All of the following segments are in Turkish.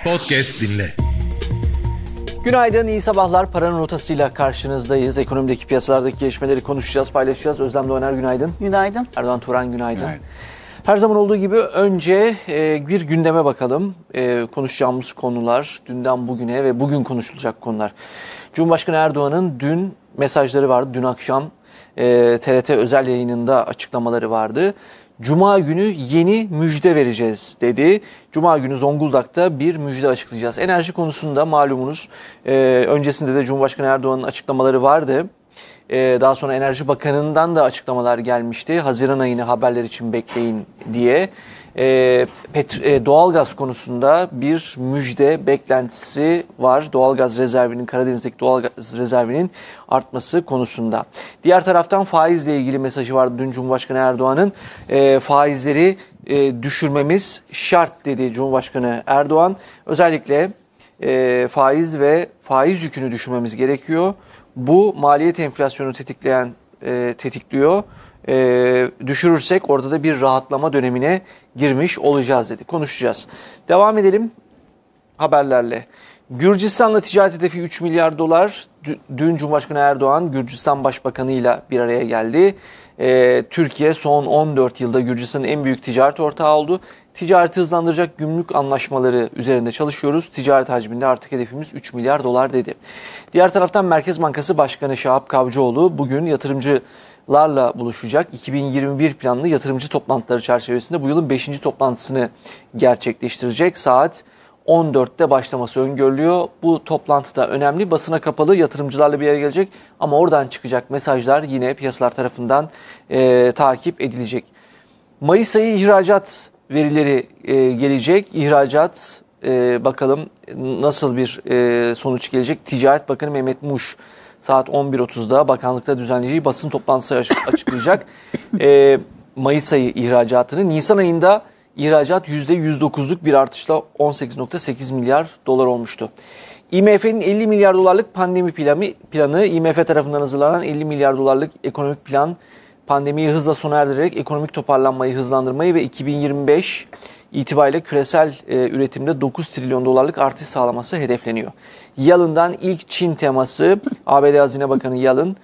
Podcast dinle. Günaydın, iyi sabahlar. Paranın rotasıyla karşınızdayız. Ekonomideki piyasalardaki gelişmeleri konuşacağız, paylaşacağız. Özlem Doğaner günaydın. Günaydın. Erdoğan Turan günaydın. Her zaman olduğu gibi önce bir gündeme bakalım. Konuşacağımız konular dünden bugüne ve bugün konuşulacak konular. Cumhurbaşkanı Erdoğan'ın dün mesajları vardı. Dün akşam TRT özel yayınında açıklamaları vardı. Cuma günü yeni müjde vereceğiz dedi. Cuma günü Zonguldak'ta bir müjde açıklayacağız. Enerji konusunda malumunuz öncesinde de Cumhurbaşkanı Erdoğan'ın açıklamaları vardı. Daha sonra Enerji Bakanı'ndan da açıklamalar gelmişti. Haziran ayını haberler için bekleyin diye. Doğalgaz konusunda bir müjde beklentisi var. Doğalgaz rezervinin, Karadeniz'deki doğalgaz rezervinin artması konusunda. Diğer taraftan faizle ilgili mesajı vardı dün Cumhurbaşkanı Erdoğan'ın. Faizleri düşürmemiz şart dedi Cumhurbaşkanı Erdoğan. Özellikle faiz ve faiz yükünü düşürmemiz gerekiyor. Bu maliyet enflasyonu tetikliyor. Düşürürsek orada da bir rahatlama dönemine girmiş olacağız dedi. Konuşacağız. Devam edelim haberlerle. Gürcistan'la ticaret hedefi 3 milyar dolar. Dün Cumhurbaşkanı Erdoğan Gürcistan Başbakanı ile bir araya geldi. Türkiye son 14 yılda Gürcistan'ın en büyük ticaret ortağı oldu. Ticareti hızlandıracak gümrük anlaşmaları üzerinde çalışıyoruz. Ticaret hacminde artık hedefimiz 3 milyar dolar dedi. Diğer taraftan Merkez Bankası Başkanı Şahap Kavcıoğlu bugün yatırımcılarla buluşacak. 2021 planlı yatırımcı toplantıları çerçevesinde bu yılın 5. toplantısını gerçekleştirecek. Saat 14'te başlaması öngörülüyor. Bu toplantı da önemli. Basına kapalı, yatırımcılarla bir yere gelecek ama oradan çıkacak mesajlar yine piyasalar tarafından takip edilecek. Mayıs ayı ihracat verileri gelecek. İhracat bakalım nasıl bir sonuç gelecek. Ticaret Bakanı Mehmet Muş saat 11.30'da bakanlıkta düzenleyeceği basın toplantısı açıklayacak. Mayıs ayı ihracatını. Nisan ayında ihracat %109'luk bir artışla 18.8 milyar dolar olmuştu. IMF'nin 50 milyar dolarlık pandemi planı, IMF tarafından hazırlanan 50 milyar dolarlık ekonomik plan, pandemiyi hızla sona erdirerek ekonomik toparlanmayı hızlandırmayı ve 2025 itibariyle küresel üretimde 9 trilyon dolarlık artış sağlaması hedefleniyor. Yalın'dan ilk Çin teması, ABD Hazine Bakanı Yalın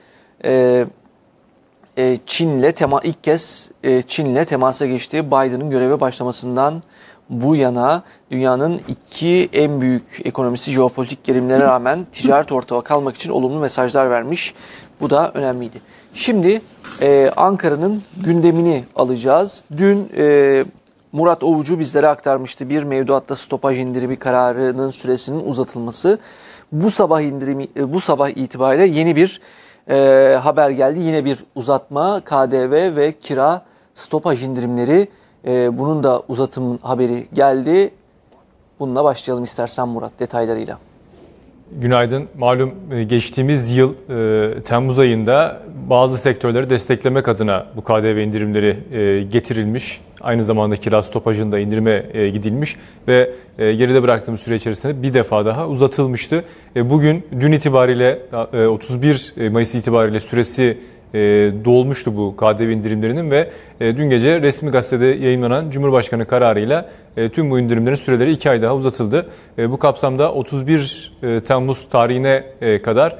ilk kez Çin'le temasa geçti. Biden'ın göreve başlamasından bu yana dünyanın iki en büyük ekonomisi jeopolitik gerilimlere rağmen ticaret ortağı kalmak için olumlu mesajlar vermiş. Bu da önemliydi. Şimdi Ankara'nın gündemini alacağız. Dün Murat Ovucu bizlere aktarmıştı. Bir mevduatta stopaj indirimi kararının süresinin uzatılması. Bu sabah itibariyle yeni bir haber geldi. Yine bir uzatma, KDV ve kira stopaj indirimleri, bunun da uzatım haberi geldi. Bununla başlayalım istersen Murat detaylarıyla. Günaydın. Malum geçtiğimiz yıl Temmuz ayında bazı sektörleri desteklemek adına bu KDV indirimleri getirilmiş. Aynı zamanda kira stopajında da indirime gidilmiş ve geride bıraktığımız süre içerisinde bir defa daha uzatılmıştı. Dün itibariyle 31 Mayıs itibariyle süresi dolmuştu bu KDV indirimlerinin ve dün gece resmi gazetede yayınlanan Cumhurbaşkanı kararıyla tüm bu indirimlerin süreleri 2 ay daha uzatıldı. Bu kapsamda 31 Temmuz tarihine kadar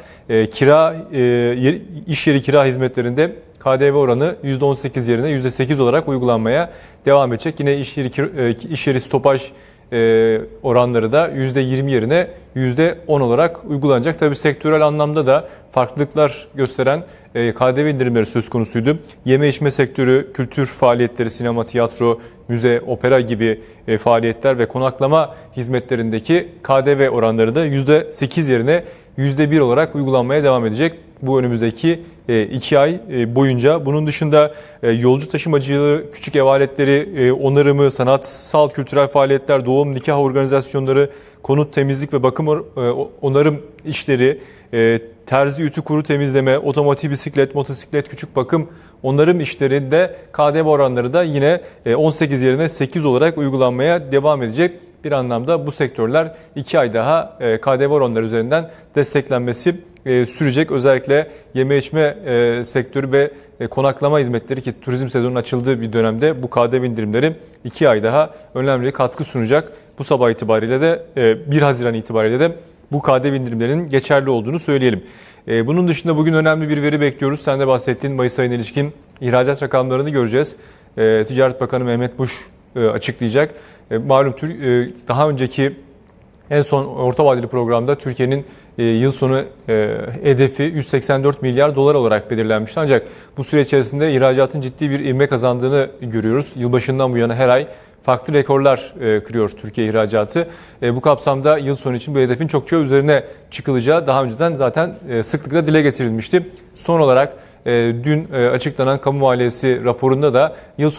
iş yeri kira hizmetlerinde KDV oranı %18 yerine %8 olarak uygulanmaya devam edecek. Yine iş yeri stopaj oranları da %20 yerine %10 olarak uygulanacak. Tabii sektörel anlamda da farklılıklar gösteren KDV indirimleri söz konusuydu. Yeme içme sektörü, kültür faaliyetleri, sinema, tiyatro, müze, opera gibi faaliyetler ve konaklama hizmetlerindeki KDV oranları da %8 yerine %1 olarak uygulanmaya devam edecek. Bu önümüzdeki 2 ay boyunca. Bunun dışında yolcu taşımacılığı, küçük ev aletleri onarımı, sanatsal kültürel faaliyetler, doğum, nikah organizasyonları, konut temizlik ve bakım onarım işleri, terzi, ütü, kuru temizleme, otomotiv, bisiklet, motosiklet, küçük bakım onarım işlerinde KDV oranları da yine 18 yerine 8 olarak uygulanmaya devam edecek. Bir anlamda bu sektörler 2 ay daha KDV oranları üzerinden desteklenmesi sürecek. Özellikle yeme içme sektörü ve konaklama hizmetleri ki turizm sezonunun açıldığı bir dönemde bu KDV indirimleri 2 ay daha önemli katkı sunacak. bu sabah itibariyle de 1 Haziran itibariyle de bu KDV indirimlerinin geçerli olduğunu söyleyelim. Bunun dışında bugün önemli bir veri bekliyoruz. Sen de bahsettiğin Mayıs ayına ilişkin ihracat rakamlarını göreceğiz. Ticaret Bakanı Mehmet Muş açıklayacak. Malum daha önceki en son orta vadeli programda Türkiye'nin yıl sonu hedefi 184 milyar dolar olarak belirlenmişti. Ancak bu süre içerisinde ihracatın ciddi bir ivme kazandığını görüyoruz. Yılbaşından bu yana her ay farklı rekorlar kırıyor Türkiye ihracatı. Bu kapsamda yıl sonu için bu hedefin çokça üzerine çıkılacağı daha önceden zaten sıklıkla dile getirilmişti. Son olarak dün açıklanan kamu maliyesi raporunda da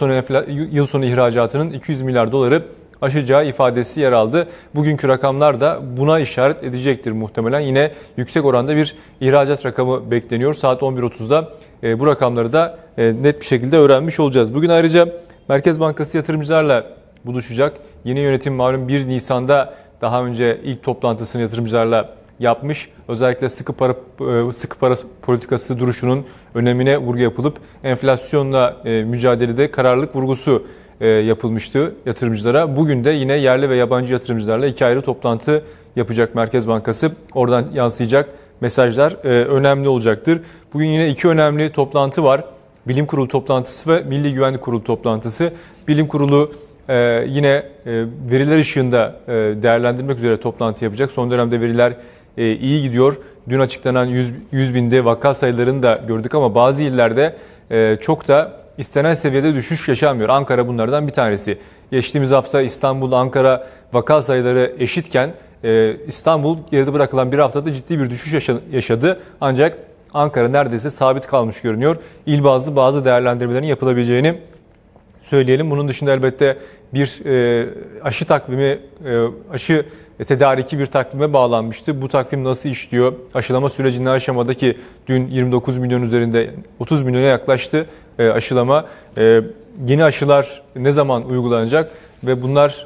yıl sonu ihracatının 200 milyar doları aşacağı ifadesi yer aldı. Bugünkü rakamlar da buna işaret edecektir muhtemelen. Yine yüksek oranda bir ihracat rakamı bekleniyor. Saat 11.30'da bu rakamları da net bir şekilde öğrenmiş olacağız. Bugün ayrıca Merkez Bankası yatırımcılarla buluşacak. Yeni yönetim malum 1 Nisan'da daha önce ilk toplantısını yatırımcılarla yapmış. Özellikle sıkı para politikası duruşunun önemine vurgu yapılıp enflasyonla mücadelede kararlılık vurgusu yapılmıştı yatırımcılara. Bugün de yine yerli ve yabancı yatırımcılarla 2 ayrı toplantı yapacak Merkez Bankası. Oradan yansıyacak mesajlar önemli olacaktır. Bugün yine 2 önemli toplantı var. Bilim Kurulu toplantısı ve Milli Güvenlik Kurulu toplantısı. Bilim Kurulu yine veriler ışığında değerlendirmek üzere toplantı yapacak. Son dönemde veriler iyi gidiyor. Dün açıklanan 100 binde vaka sayılarını da gördük ama bazı illerde çok da istenen seviyede düşüş yaşanmıyor. Ankara bunlardan bir tanesi. Geçtiğimiz hafta İstanbul, Ankara vaka sayıları eşitken İstanbul geride bırakılan bir haftada ciddi bir düşüş yaşadı. Ancak Ankara neredeyse sabit kalmış görünüyor. İl bazlı bazı değerlendirmelerin yapılabileceğini söyleyelim. Bunun dışında elbette bir aşı takvimi, aşı tedariki bir takvime bağlanmıştı. Bu takvim nasıl işliyor? Aşılama süreci ne aşamadaki dün 29 milyon üzerinde 30 milyona yaklaştı aşılama. Yeni aşılar ne zaman uygulanacak ve bunlar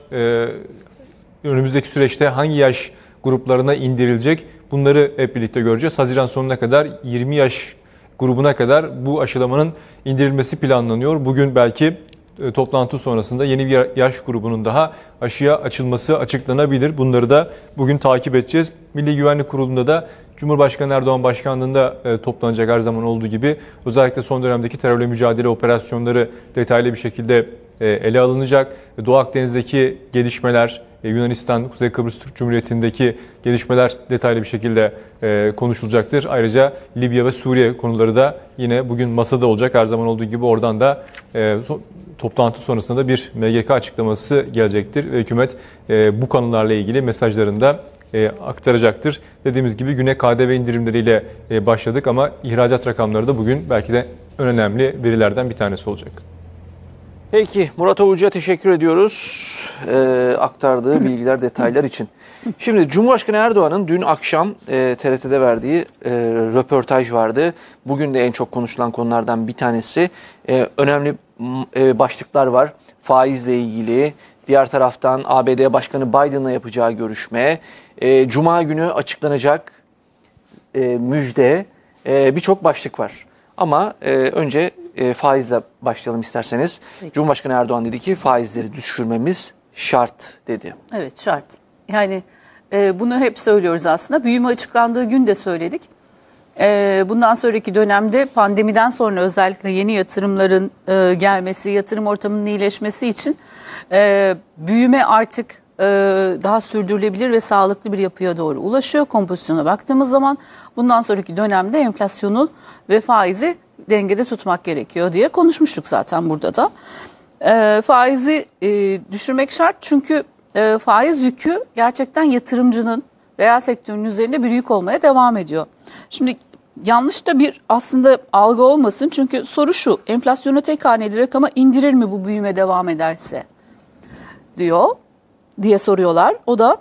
önümüzdeki süreçte hangi yaş gruplarına indirilecek? Bunları hep birlikte göreceğiz. Haziran sonuna kadar 20 yaş grubuna kadar bu aşılamanın indirilmesi planlanıyor. Bugün belki toplantı sonrasında yeni bir yaş grubunun daha aşıya açılması açıklanabilir. Bunları da bugün takip edeceğiz. Milli Güvenlik Kurulu'nda da Cumhurbaşkanı Erdoğan başkanlığında toplanacak her zaman olduğu gibi. Özellikle son dönemdeki terörle mücadele operasyonları detaylı bir şekilde ele alınacak. Doğu Akdeniz'deki gelişmeler, Yunanistan, Kuzey Kıbrıs Türk Cumhuriyeti'ndeki gelişmeler detaylı bir şekilde konuşulacaktır. Ayrıca Libya ve Suriye konuları da yine bugün masada olacak. Her zaman olduğu gibi oradan da toplantı sonrasında bir MGK açıklaması gelecektir. Hükümet bu konularla ilgili mesajlarını da aktaracaktır. Dediğimiz gibi güne KDV indirimleriyle başladık ama ihracat rakamları da bugün belki de en önemli verilerden bir tanesi olacak. Peki Murat Ovucu'ya teşekkür ediyoruz aktardığı bilgiler, detaylar için. Şimdi Cumhurbaşkanı Erdoğan'ın dün akşam TRT'de verdiği röportaj vardı. Bugün de en çok konuşulan konulardan bir tanesi. Önemli başlıklar var. Faizle ilgili, diğer taraftan ABD Başkanı Biden'la yapacağı görüşme, Cuma günü açıklanacak müjde, birçok başlık var. Ama önce faizle başlayalım isterseniz. Peki. Cumhurbaşkanı Erdoğan dedi ki faizleri düşürmemiz şart dedi. Evet, şart. Yani bunu hep söylüyoruz aslında. Büyüme açıklandığı gün de söyledik. Bundan sonraki dönemde pandemiden sonra özellikle yeni yatırımların gelmesi, yatırım ortamının iyileşmesi için büyüme artık daha sürdürülebilir ve sağlıklı bir yapıya doğru ulaşıyor. Kompozisyona baktığımız zaman bundan sonraki dönemde enflasyonu ve faizi dengede tutmak gerekiyor diye konuşmuştuk zaten burada da. Faizi düşürmek şart çünkü faiz yükü gerçekten yatırımcının veya sektörün üzerinde bir yük olmaya devam ediyor. Şimdi yanlış da bir aslında algı olmasın çünkü soru şu: enflasyona tek haneli rakama indirir mi bu büyüme devam ederse diye soruyorlar. O da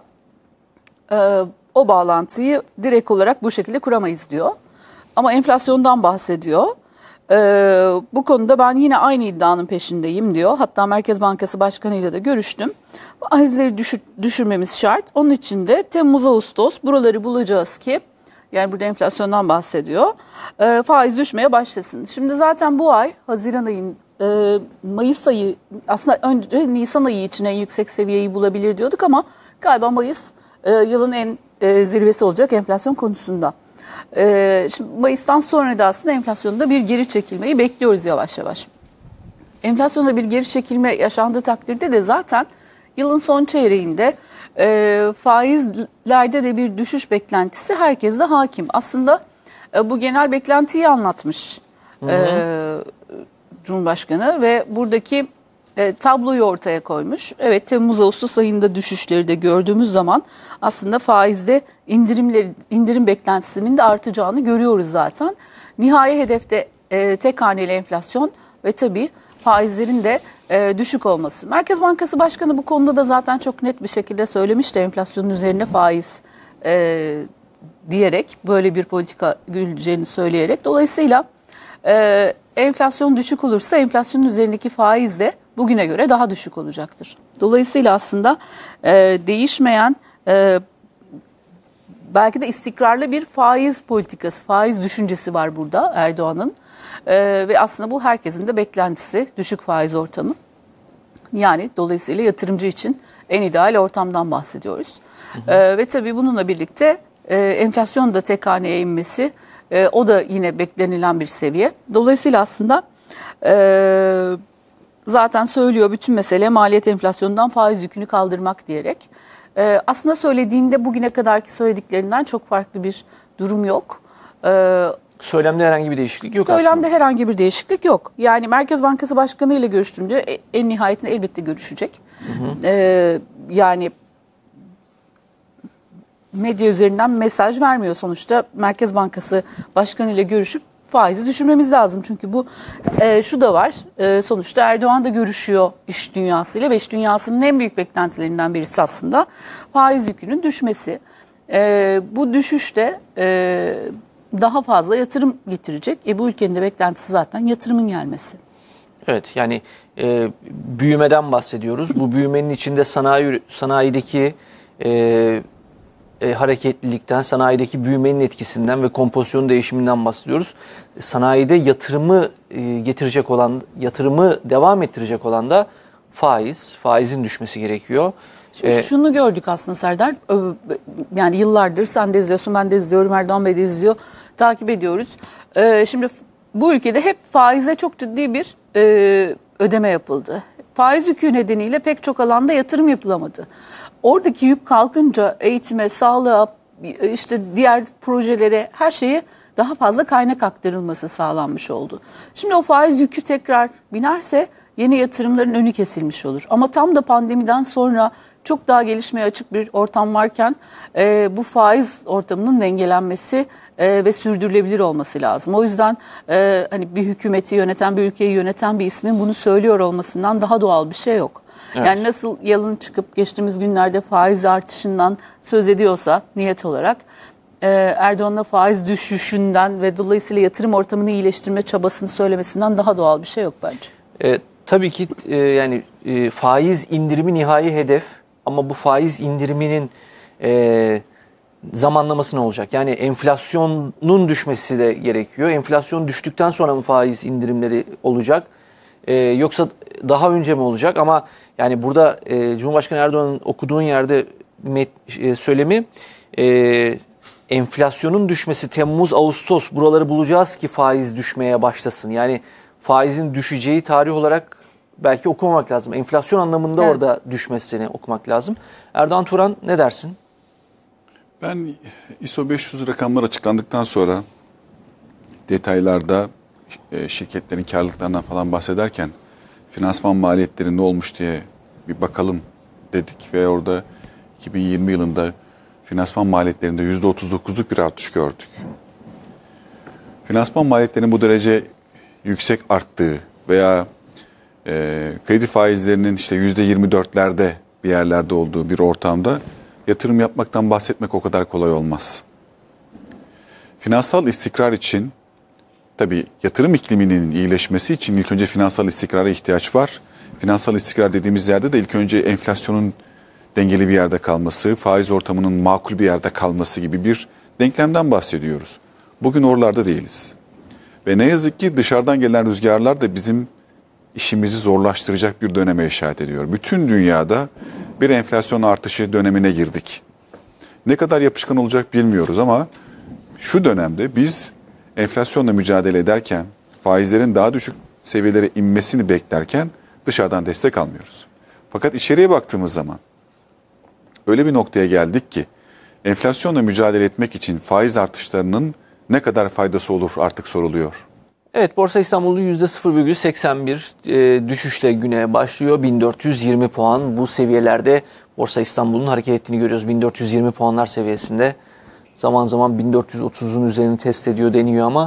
o bağlantıyı direkt olarak bu şekilde kuramayız diyor. Ama enflasyondan bahsediyor. Bu konuda ben yine aynı iddianın peşindeyim diyor. Hatta Merkez Bankası Başkanı'yla da görüştüm. Faizleri düşürmemiz şart. Onun için de Temmuz-Ağustos buraları bulacağız ki Yani burada enflasyondan bahsediyor. Faiz düşmeye başlasın. Şimdi zaten bu ay Haziran ayın Mayıs ayı, aslında önce Nisan ayı için en yüksek seviyeyi bulabilir diyorduk ama galiba Mayıs yılın en zirvesi olacak enflasyon konusunda. Şimdi Mayıs'tan sonra da aslında enflasyonda bir geri çekilmeyi bekliyoruz yavaş yavaş. Enflasyonda bir geri çekilme yaşandığı takdirde de zaten yılın son çeyreğinde faizlerde de bir düşüş beklentisi herkeste hakim. Aslında bu genel beklentiyi anlatmış Cumhurbaşkanı ve buradaki tabloyu ortaya koymuş. Evet, Temmuz-Ağustos ayında düşüşleri de gördüğümüz zaman aslında faizde indirim beklentisinin de artacağını görüyoruz zaten. Nihai hedefte tek haneli enflasyon ve tabii faizlerin de düşük olması. Merkez Bankası Başkanı bu konuda da zaten çok net bir şekilde söylemişti, enflasyonun üzerine faiz diyerek, böyle bir politika güdüleceğini söyleyerek. Dolayısıyla enflasyon düşük olursa enflasyonun üzerindeki faiz de bugüne göre daha düşük olacaktır. Dolayısıyla aslında değişmeyen, belki de istikrarlı bir faiz politikası, faiz düşüncesi var burada Erdoğan'ın. Ve aslında bu herkesin de beklentisi, düşük faiz ortamı. Yani dolayısıyla yatırımcı için en ideal ortamdan bahsediyoruz. Ve tabii bununla birlikte enflasyon da tek haneye inmesi, o da yine beklenilen bir seviye. Dolayısıyla aslında zaten söylüyor, bütün mesele maliyet enflasyonundan faiz yükünü kaldırmak diyerek. Aslında söylediğinde bugüne kadarki söylediklerinden çok farklı bir durum yok. Söylemde herhangi bir değişiklik yok Söylemde aslında. herhangi bir değişiklik yok. Yani Merkez Bankası Başkanı ile görüştüğümde en nihayetinde elbette görüşecek. Yani medya üzerinden mesaj vermiyor sonuçta. Merkez Bankası Başkanı ile görüşüp faizi düşürmemiz lazım. Çünkü bu şu da var. Sonuçta Erdoğan da görüşüyor iş dünyasıyla ve iş dünyasının en büyük beklentilerinden birisi aslında faiz yükünün düşmesi. Bu düşüşte daha fazla yatırım getirecek. Bu ülkenin de beklentisi zaten yatırımın gelmesi. Evet, yani büyümeden bahsediyoruz. Bu büyümenin içinde sanayideki hareketlilikten, sanayideki büyümenin etkisinden ve kompozisyonun değişiminden bahsediyoruz. Sanayide yatırımı getirecek olan, yatırımı devam ettirecek olan da faizin düşmesi gerekiyor. Şimdi şunu gördük aslında Serdar, yani yıllardır sen de izliyorsun, ben de izliyorum, Erdoğan Bey de izliyor, takip ediyoruz. Şimdi bu ülkede hep faize çok ciddi bir ödeme yapıldı. Faiz yükü nedeniyle pek çok alanda yatırım yapılamadı. Oradaki yük kalkınca eğitime, sağlığa, işte diğer projelere, her şeye daha fazla kaynak aktarılması sağlanmış oldu. Şimdi o faiz yükü tekrar binerse yeni yatırımların önü kesilmiş olur. Ama tam da pandemiden sonra çok daha gelişmeye açık bir ortam varken bu faiz ortamının dengelenmesi ve sürdürülebilir olması lazım. O yüzden hani bir hükümeti yöneten, bir ülkeyi yöneten bir ismin bunu söylüyor olmasından daha doğal bir şey yok. Evet. Yani nasıl Yalın çıkıp geçtiğimiz günlerde faiz artışından söz ediyorsa niyet olarak, Erdoğan'la faiz düşüşünden ve dolayısıyla yatırım ortamını iyileştirme çabasını söylemesinden daha doğal bir şey yok bence. Tabii ki yani faiz indirimi nihai hedef, ama bu faiz indiriminin zamanlaması ne olacak? Yani enflasyonun düşmesi de gerekiyor. Enflasyon düştükten sonra mı faiz indirimleri olacak? Yoksa daha önce mi olacak? Ama yani burada Cumhurbaşkanı Erdoğan'ın okuduğun yerde söylemi, enflasyonun düşmesi Temmuz, Ağustos, buraları bulacağız ki faiz düşmeye başlasın. Yani faizin düşeceği tarih olarak belki okumamak lazım. Enflasyon anlamında evet, orada düşmesini okumak lazım. Erdoğan Turan, ne dersin? Ben ISO 500 rakamlar açıklandıktan sonra detaylarda şirketlerin karlılıklarından falan bahsederken finansman maliyetleri ne olmuş diye bir bakalım dedik ve orada 2020 yılında finansman maliyetlerinde %39'luk bir artış gördük. Finansman maliyetlerinin bu derece yüksek arttığı veya kredi faizlerinin işte %24'lerde bir yerlerde olduğu bir ortamda yatırım yapmaktan bahsetmek o kadar kolay olmaz. Finansal istikrar için, tabii yatırım ikliminin iyileşmesi için ilk önce finansal istikrara ihtiyaç var. Finansal istikrar dediğimiz yerde de ilk önce enflasyonun dengeli bir yerde kalması, faiz ortamının makul bir yerde kalması gibi bir denklemden bahsediyoruz. Bugün oralarda değiliz. Ve ne yazık ki dışarıdan gelen rüzgarlar da bizim işimizi zorlaştıracak bir döneme işaret ediyor. Bütün dünyada bir enflasyon artışı dönemine girdik. Ne kadar yapışkan olacak bilmiyoruz ama şu dönemde biz enflasyonla mücadele ederken, faizlerin daha düşük seviyelere inmesini beklerken dışarıdan destek almıyoruz. Fakat içeriye baktığımız zaman öyle bir noktaya geldik ki enflasyonla mücadele etmek için faiz artışlarının ne kadar faydası olur artık soruluyor. Evet, Borsa İstanbul'da %0,81 düşüşle güne başlıyor. 1420 puan, bu seviyelerde Borsa İstanbul'un hareket ettiğini görüyoruz. 1420 puanlar seviyesinde. Zaman zaman 1430'un üzerini test ediyor deniyor ama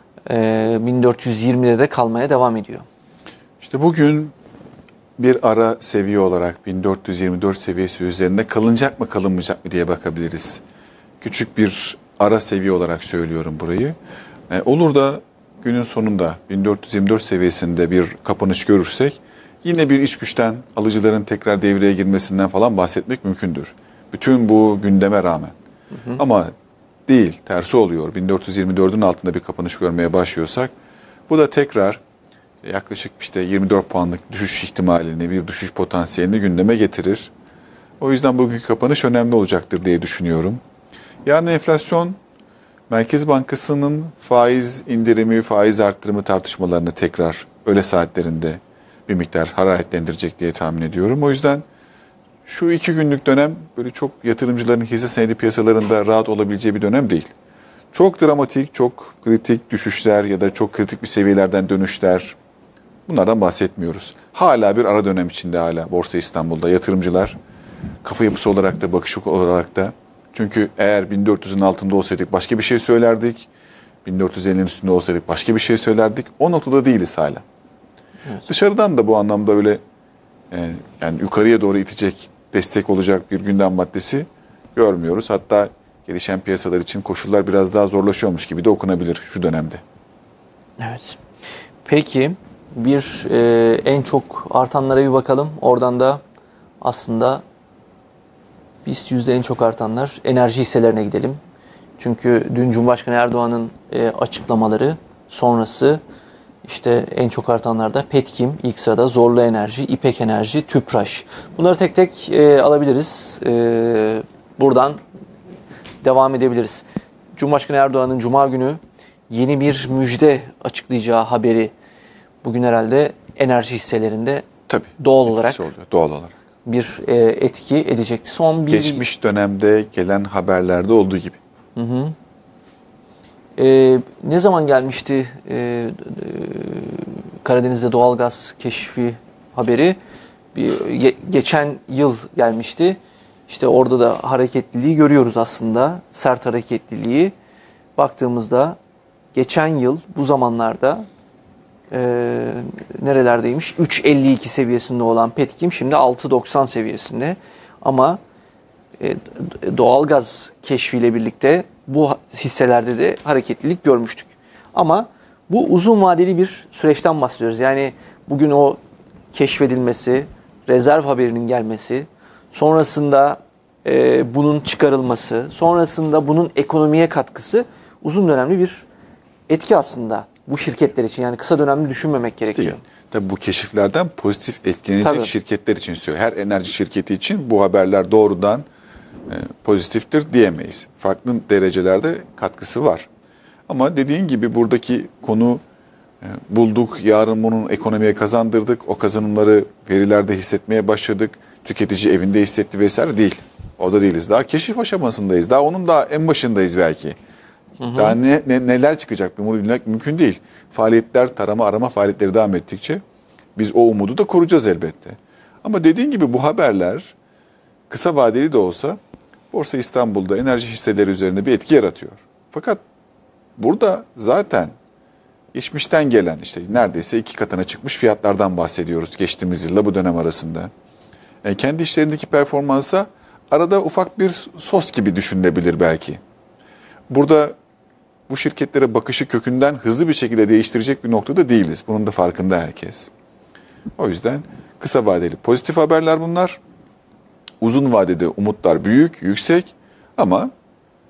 1420'de de kalmaya devam ediyor. İşte bugün bir ara seviye olarak 1424 seviyesi üzerinde kalınacak mı kalınmayacak mı diye bakabiliriz. Küçük bir ara seviye olarak söylüyorum burayı. Olur da günün sonunda 1424 seviyesinde bir kapanış görürsek yine bir iç güçten, alıcıların tekrar devreye girmesinden falan bahsetmek mümkündür. Bütün bu gündeme rağmen. Ama değil, tersi oluyor. 1424'ün altında bir kapanış görmeye başlıyorsak bu da tekrar yaklaşık işte 24 puanlık düşüş ihtimalini, bir düşüş potansiyelini gündeme getirir. O yüzden bugünkü kapanış önemli olacaktır diye düşünüyorum. Yarın enflasyon, Merkez Bankası'nın faiz indirimi, faiz arttırımı tartışmalarını tekrar öğle saatlerinde bir miktar hararetlendirecek diye tahmin ediyorum. O yüzden şu 2 günlük dönem böyle çok yatırımcıların hisse senedi piyasalarında rahat olabileceği bir dönem değil. Çok dramatik, çok kritik düşüşler ya da çok kritik bir seviyelerden dönüşler, bunlardan bahsetmiyoruz. Hala bir ara dönem içinde hala Borsa İstanbul'da yatırımcılar kafa yapısı olarak da bakış olarak da. Çünkü eğer 1400'ün altında olsaydık başka bir şey söylerdik. 1450'nin üstünde olsaydık başka bir şey söylerdik. O noktada değiliz hala. Evet. Dışarıdan da bu anlamda öyle yani yukarıya doğru itecek, destek olacak bir gündem maddesi görmüyoruz. Hatta gelişen piyasalar için koşullar biraz daha zorlaşıyormuş gibi de okunabilir şu dönemde. Evet. Peki en çok artanlara bir bakalım. Oradan da aslında BIST yüzde en çok artanlar enerji hisselerine gidelim. Çünkü dün Cumhurbaşkanı Erdoğan'ın açıklamaları sonrası işte en çok artanlarda Petkim ilk sırada, Zorlu Enerji, İpek Enerji, Tüpraş. Bunları tek tek alabiliriz. Buradan devam edebiliriz. Cumhurbaşkanı Erdoğan'ın Cuma günü yeni bir müjde açıklayacağı haberi bugün herhalde enerji hisselerinde tabii doğal olarak bir etki edecekti. Geçmiş dönemde gelen haberlerde olduğu gibi. Ne zaman gelmişti Karadeniz'de doğalgaz keşfi haberi? Geçen yıl gelmişti. İşte orada da hareketliliği görüyoruz aslında. Sert hareketliliği. Baktığımızda geçen yıl bu zamanlarda nerelerdeymiş? 3.52 seviyesinde olan Petkim şimdi 6.90 seviyesinde. Ama doğalgaz keşfiyle birlikte bu hisselerde de hareketlilik görmüştük. Ama bu uzun vadeli bir süreçten bahsediyoruz. Yani bugün o keşfedilmesi, rezerv haberinin gelmesi, sonrasında bunun çıkarılması, sonrasında bunun ekonomiye katkısı uzun dönemli bir etki aslında bu şirketler için. Yani kısa dönemli düşünmemek gerekiyor. Değil. Tabii bu keşiflerden pozitif etkilenecek şirketler için söylüyor. Her enerji şirketi için bu haberler doğrudan pozitiftir diyemeyiz. Farklı derecelerde katkısı var. Ama dediğin gibi buradaki konu bulduk, yarın bunun ekonomiye kazandırdık, o kazanımları verilerde hissetmeye başladık, tüketici evinde hissetti vesaire değil. Orada değiliz. Daha keşif aşamasındayız. Daha onun daha en başındayız belki. Daha neler çıkacak bunu bilmek mümkün değil. Faaliyetler, tarama, arama faaliyetleri devam ettikçe biz o umudu da koruyacağız elbette. Ama dediğin gibi bu haberler kısa vadeli de olsa Borsa İstanbul'da enerji hisseleri üzerinde bir etki yaratıyor. Fakat burada zaten geçmişten gelen işte neredeyse 2 katına çıkmış fiyatlardan bahsediyoruz geçtiğimiz yılla bu dönem arasında. Kendi işlerindeki performansa arada ufak bir sos gibi düşünülebilir belki. Burada bu şirketlere bakışı kökünden hızlı bir şekilde değiştirecek bir noktada değiliz. Bunun da farkında herkes. O yüzden kısa vadeli pozitif haberler bunlar. Uzun vadede umutlar büyük, yüksek ama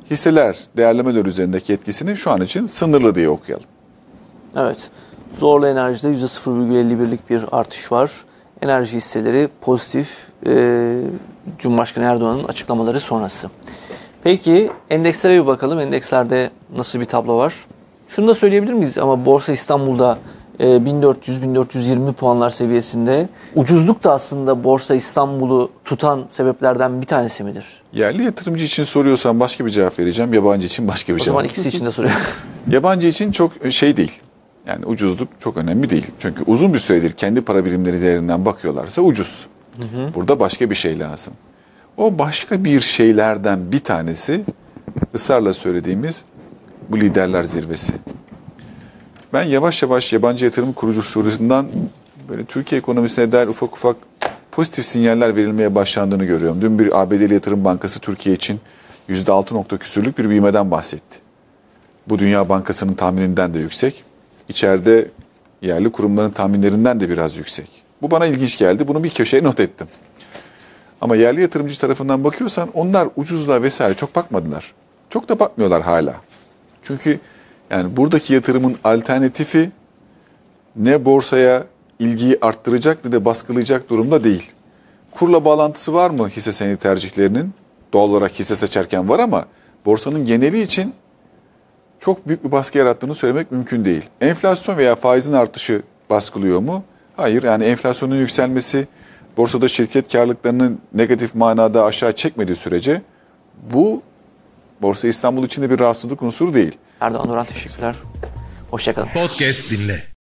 hisseler, değerlemeler üzerindeki etkisini şu an için sınırlı diye okuyalım. Evet. Zorlu Enerji'de %0,51'lik bir artış var. Enerji hisseleri pozitif. Cumhurbaşkanı Erdoğan'ın açıklamaları sonrası. Peki endekslere bir bakalım. Endekslerde nasıl bir tablo var? Şunu da söyleyebilir miyiz? Ama Borsa İstanbul'da 1400-1420 puanlar seviyesinde. Ucuzluk da aslında Borsa İstanbul'u tutan sebeplerden bir tanesi midir? Yerli yatırımcı için soruyorsan başka bir cevap vereceğim. Yabancı için başka bir O cevap. zaman ikisi için de soruyorum. Yabancı için çok şey değil. Yani ucuzluk çok önemli değil. Çünkü uzun bir süredir kendi para birimleri değerinden bakıyorlarsa ucuz. Burada başka bir şey lazım. O başka bir şeylerden bir tanesi ısrarla söylediğimiz bu liderler zirvesi. Ben yavaş yavaş yabancı yatırım kurucusundan böyle Türkiye ekonomisine dair ufak ufak pozitif sinyaller verilmeye başlandığını görüyorum. Dün bir ABD'li Yatırım Bankası Türkiye için %6 küsürlük bir büyümeden bahsetti. Bu Dünya Bankası'nın tahmininden de yüksek. İçeride yerli kurumların tahminlerinden de biraz yüksek. Bu bana ilginç geldi. Bunu bir köşeye not ettim. Ama yerli yatırımcı tarafından bakıyorsan onlar ucuzluğa vesaire çok bakmadılar. Çok da bakmıyorlar hala. Çünkü yani buradaki yatırımın alternatifi ne borsaya ilgiyi arttıracak ne de baskılayacak durumda değil. Kurla bağlantısı var mı hisse senedi tercihlerinin? Doğal olarak hisse seçerken var ama borsanın geneli için çok büyük bir baskı yarattığını söylemek mümkün değil. Enflasyon veya faizin artışı baskılıyor mu? Hayır, yani enflasyonun yükselmesi borsada şirket karlılıklarının negatif manada aşağı çekmediği sürece bu Borsa İstanbul için de bir rahatsızlık unsuru değil. Erdoğan Duran teşekkürler. Hoşçakalın. Podcast dinle.